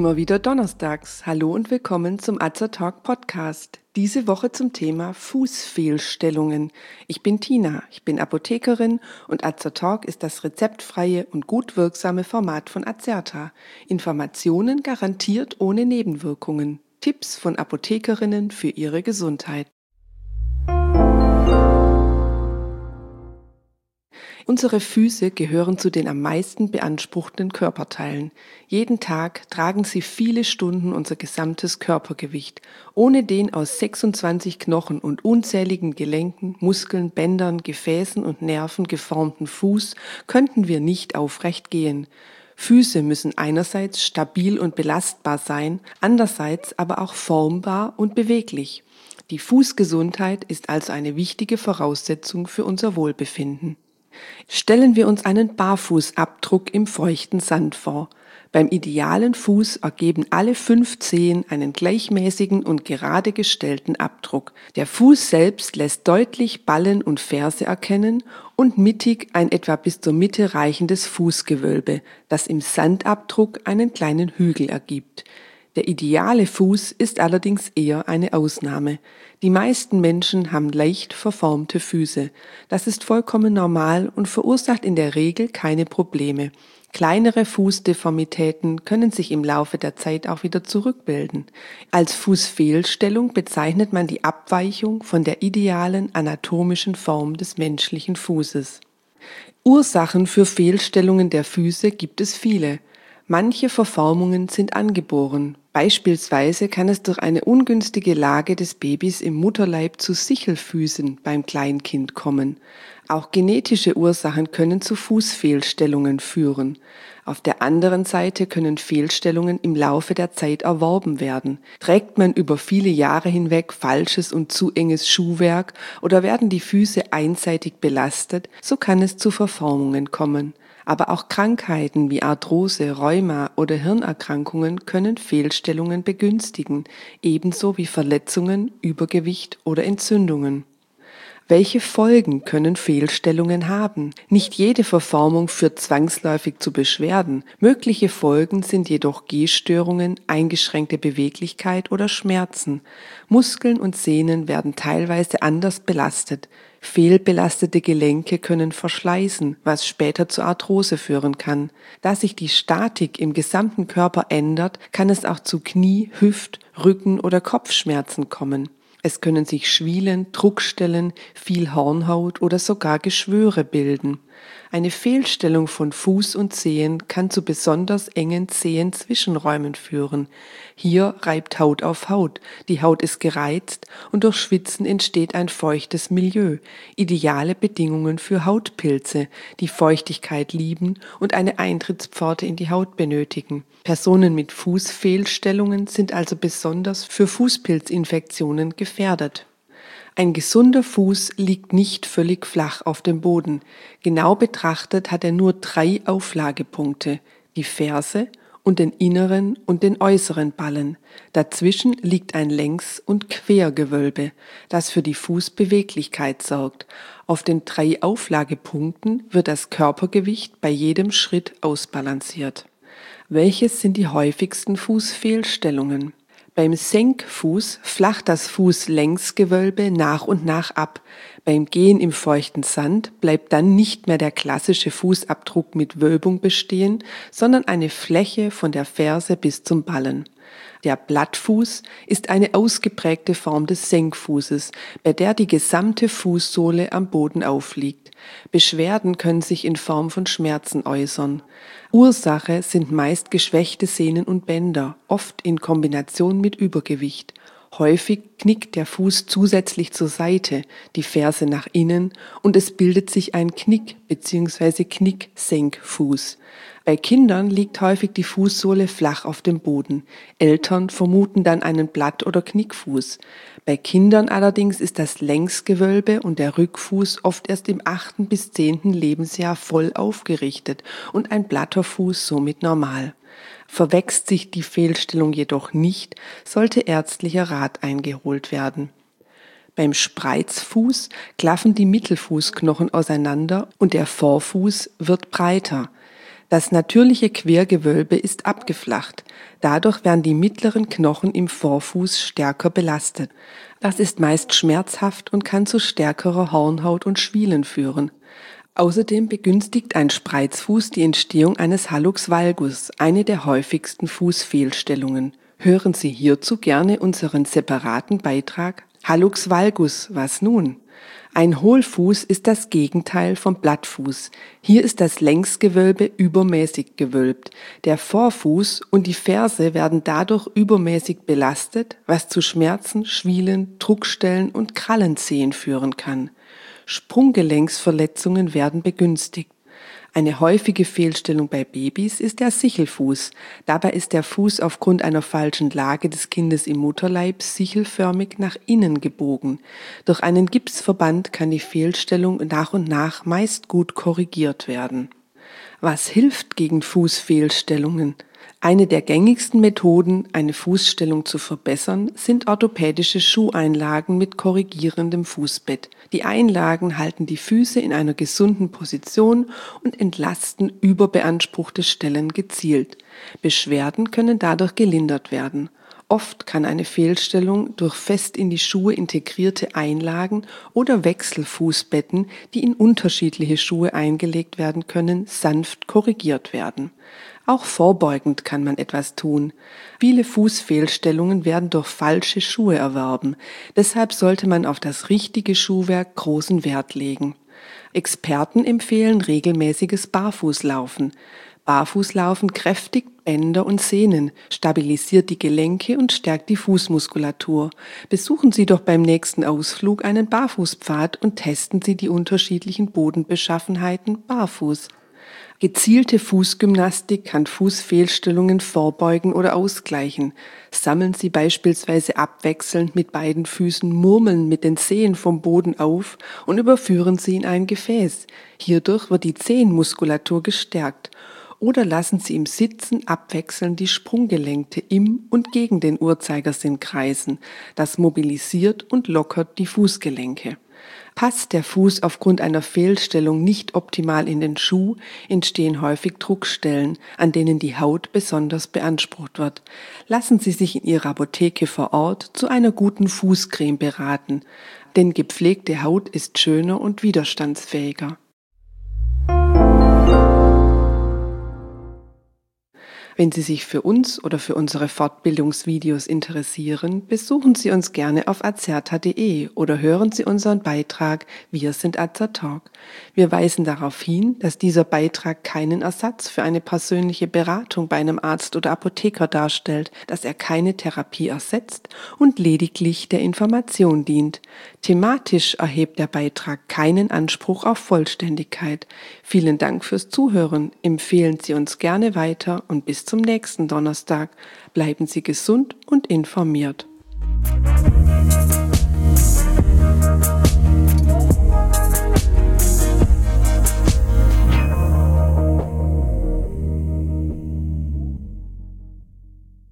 Immer wieder donnerstags. Hallo und willkommen zum Azertalk Podcast. Diese Woche zum Thema Fußfehlstellungen. Ich bin Tina, ich bin Apothekerin und Azertalk ist das rezeptfreie und gut wirksame Format von Azerta. Informationen garantiert ohne Nebenwirkungen. Tipps von Apothekerinnen für ihre Gesundheit. Unsere Füße gehören zu den am meisten beanspruchten Körperteilen. Jeden Tag tragen sie viele Stunden unser gesamtes Körpergewicht. Ohne den aus 26 Knochen und unzähligen Gelenken, Muskeln, Bändern, Gefäßen und Nerven geformten Fuß könnten wir nicht aufrecht gehen. Füße müssen einerseits stabil und belastbar sein, andererseits aber auch formbar und beweglich. Die Fußgesundheit ist also eine wichtige Voraussetzung für unser Wohlbefinden. Stellen wir uns einen Barfußabdruck im feuchten Sand vor. Beim idealen Fuß ergeben alle 5 Zehen einen gleichmäßigen und gerade gestellten Abdruck. Der Fuß selbst lässt deutlich Ballen und Ferse erkennen und mittig ein etwa bis zur Mitte reichendes Fußgewölbe, das im Sandabdruck einen kleinen Hügel ergibt. Der ideale Fuß ist allerdings eher eine Ausnahme. Die meisten Menschen haben leicht verformte Füße. Das ist vollkommen normal und verursacht in der Regel keine Probleme. Kleinere Fußdeformitäten können sich im Laufe der Zeit auch wieder zurückbilden. Als Fußfehlstellung bezeichnet man die Abweichung von der idealen anatomischen Form des menschlichen Fußes. Ursachen für Fehlstellungen der Füße gibt es viele. Manche Verformungen sind angeboren. Beispielsweise kann es durch eine ungünstige Lage des Babys im Mutterleib zu Sichelfüßen beim Kleinkind kommen. Auch genetische Ursachen können zu Fußfehlstellungen führen. Auf der anderen Seite können Fehlstellungen im Laufe der Zeit erworben werden. Trägt man über viele Jahre hinweg falsches und zu enges Schuhwerk oder werden die Füße einseitig belastet, so kann es zu Verformungen kommen. Aber auch Krankheiten wie Arthrose, Rheuma oder Hirnerkrankungen können Fehlstellungen begünstigen, ebenso wie Verletzungen, Übergewicht oder Entzündungen. Welche Folgen können Fehlstellungen haben? Nicht jede Verformung führt zwangsläufig zu Beschwerden. Mögliche Folgen sind jedoch Gehstörungen, eingeschränkte Beweglichkeit oder Schmerzen. Muskeln und Sehnen werden teilweise anders belastet. Fehlbelastete Gelenke können verschleißen, was später zu Arthrose führen kann. Da sich die Statik im gesamten Körper ändert, kann es auch zu Knie-, Hüft-, Rücken- oder Kopfschmerzen kommen. Es können sich Schwielen, Druckstellen, viel Hornhaut oder sogar Geschwüre bilden. Eine Fehlstellung von Fuß und Zehen kann zu besonders engen Zehenzwischenräumen führen. Hier reibt Haut auf Haut, die Haut ist gereizt und durch Schwitzen entsteht ein feuchtes Milieu, ideale Bedingungen für Hautpilze, die Feuchtigkeit lieben und eine Eintrittspforte in die Haut benötigen. Personen mit Fußfehlstellungen sind also besonders für Fußpilzinfektionen gefährdet. Ein gesunder Fuß liegt nicht völlig flach auf dem Boden. Genau betrachtet hat er nur 3 Auflagepunkte, die Ferse und den inneren und den äußeren Ballen. Dazwischen liegt ein Längs- und Quergewölbe, das für die Fußbeweglichkeit sorgt. Auf den 3 Auflagepunkten wird das Körpergewicht bei jedem Schritt ausbalanciert. Welches sind die häufigsten Fußfehlstellungen? Beim Senkfuß flacht das Fußlängsgewölbe nach und nach ab. Beim Gehen im feuchten Sand bleibt dann nicht mehr der klassische Fußabdruck mit Wölbung bestehen, sondern eine Fläche von der Ferse bis zum Ballen. Der Plattfuß ist eine ausgeprägte Form des Senkfußes, bei der die gesamte Fußsohle am Boden aufliegt. Beschwerden können sich in Form von Schmerzen äußern. Ursache sind meist geschwächte Sehnen und Bänder, oft in Kombination mit Übergewicht. Häufig knickt der Fuß zusätzlich zur Seite, die Ferse nach innen und es bildet sich ein Knick bzw. Knicksenkfuß. Bei Kindern liegt häufig die Fußsohle flach auf dem Boden. Eltern vermuten dann einen Platt- oder Knickfuß. Bei Kindern allerdings ist das Längsgewölbe und der Rückfuß oft erst im 8. bis 10. Lebensjahr voll aufgerichtet und ein platter Fuß somit normal. Verwächst sich die Fehlstellung jedoch nicht, sollte ärztlicher Rat eingeholt werden. Beim Spreizfuß klaffen die Mittelfußknochen auseinander und der Vorfuß wird breiter. Das natürliche Quergewölbe ist abgeflacht. Dadurch werden die mittleren Knochen im Vorfuß stärker belastet. Das ist meist schmerzhaft und kann zu stärkerer Hornhaut und Schwielen führen. Außerdem begünstigt ein Spreizfuß die Entstehung eines Hallux valgus, eine der häufigsten Fußfehlstellungen. Hören Sie hierzu gerne unseren separaten Beitrag Hallux valgus, was nun? Ein Hohlfuß ist das Gegenteil vom Plattfuß. Hier ist das Längsgewölbe übermäßig gewölbt. Der Vorfuß und die Ferse werden dadurch übermäßig belastet, was zu Schmerzen, Schwielen, Druckstellen und Krallenzehen führen kann. Sprunggelenksverletzungen werden begünstigt. Eine häufige Fehlstellung bei Babys ist der Sichelfuß. Dabei ist der Fuß aufgrund einer falschen Lage des Kindes im Mutterleib sichelförmig nach innen gebogen. Durch einen Gipsverband kann die Fehlstellung nach und nach meist gut korrigiert werden. Was hilft gegen Fußfehlstellungen? Eine der gängigsten Methoden, eine Fußstellung zu verbessern, sind orthopädische Schuheinlagen mit korrigierendem Fußbett. Die Einlagen halten die Füße in einer gesunden Position und entlasten überbeanspruchte Stellen gezielt. Beschwerden können dadurch gelindert werden. Oft kann eine Fehlstellung durch fest in die Schuhe integrierte Einlagen oder Wechselfußbetten, die in unterschiedliche Schuhe eingelegt werden können, sanft korrigiert werden. Auch vorbeugend kann man etwas tun. Viele Fußfehlstellungen werden durch falsche Schuhe erworben. Deshalb sollte man auf das richtige Schuhwerk großen Wert legen. Experten empfehlen regelmäßiges Barfußlaufen. Barfußlaufen kräftigt Bänder und Sehnen, stabilisiert die Gelenke und stärkt die Fußmuskulatur. Besuchen Sie doch beim nächsten Ausflug einen Barfußpfad und testen Sie die unterschiedlichen Bodenbeschaffenheiten barfuß. Gezielte Fußgymnastik kann Fußfehlstellungen vorbeugen oder ausgleichen. Sammeln Sie beispielsweise abwechselnd mit beiden Füßen Murmeln mit den Zehen vom Boden auf und überführen Sie in ein Gefäß. Hierdurch wird die Zehenmuskulatur gestärkt. Oder lassen Sie im Sitzen abwechselnd die Sprunggelenke im und gegen den Uhrzeigersinn kreisen. Das mobilisiert und lockert die Fußgelenke. Passt der Fuß aufgrund einer Fehlstellung nicht optimal in den Schuh, entstehen häufig Druckstellen, an denen die Haut besonders beansprucht wird. Lassen Sie sich in Ihrer Apotheke vor Ort zu einer guten Fußcreme beraten, denn gepflegte Haut ist schöner und widerstandsfähiger. Wenn Sie sich für uns oder für unsere Fortbildungsvideos interessieren, besuchen Sie uns gerne auf azerta.de oder hören Sie unseren Beitrag Wir sind Azertalk. Wir weisen darauf hin, dass dieser Beitrag keinen Ersatz für eine persönliche Beratung bei einem Arzt oder Apotheker darstellt, dass er keine Therapie ersetzt und lediglich der Information dient. Thematisch erhebt der Beitrag keinen Anspruch auf Vollständigkeit. Vielen Dank fürs Zuhören. Empfehlen Sie uns gerne weiter und bis zum nächsten Donnerstag. Bleiben Sie gesund und informiert.